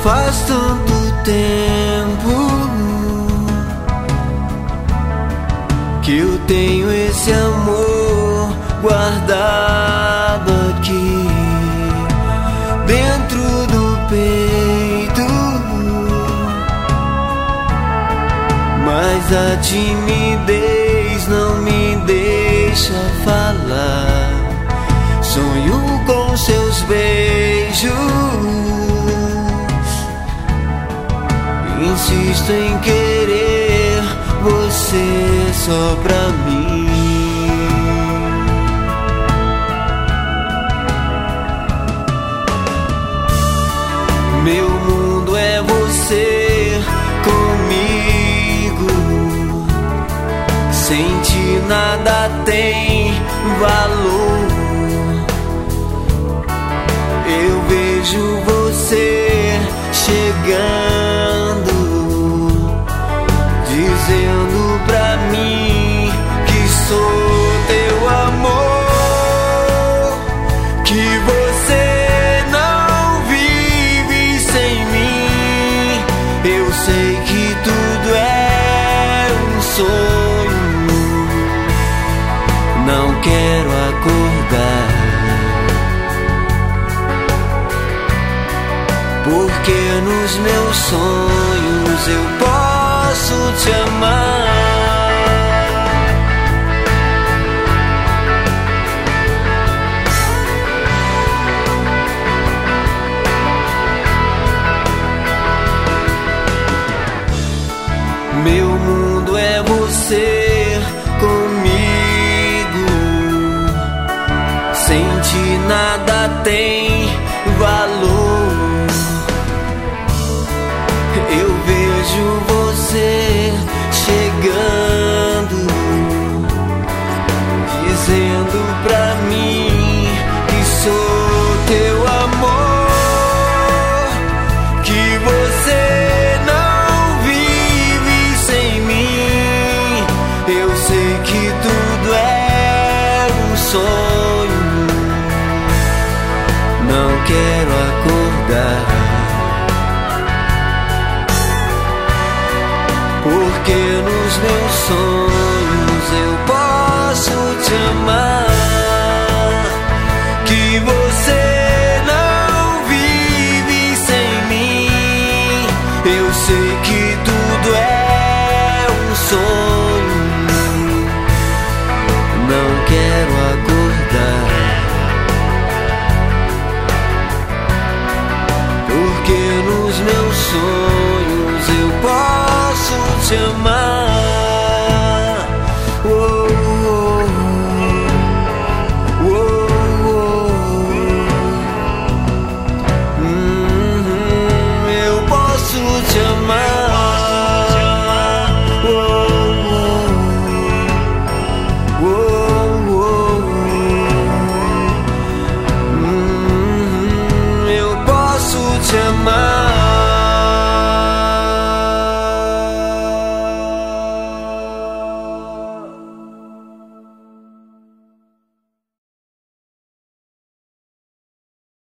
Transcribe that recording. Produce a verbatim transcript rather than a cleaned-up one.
Faz tanto tempo que eu tenho esse amor guardado aqui dentro do peito, mas a timidez não me deixa falar. Sonho com seus beijos, insisto em querer você só pra mim. Meu mundo é você comigo, sem ti nada tem valor. Eu vejo você chegando, dizendo pra mim que sou teu amor, que você não vive sem mim. Eu sei que tudo é um sonho, não quero acordar, porque nos meus sonhos eu posso te amar. Meu mundo é você comigo, sem ti nada tem valor. Eu vejo você chegando, dizendo pra mim que sou teu amor, que você não vive sem mim. Eu sei que tudo é um sonho, não quero acordar, porque nos meus sonhos eu posso te amar, que você não vive sem mim. Eu sei que tudo é um sonho, não quero acordar, porque nos meus sonhos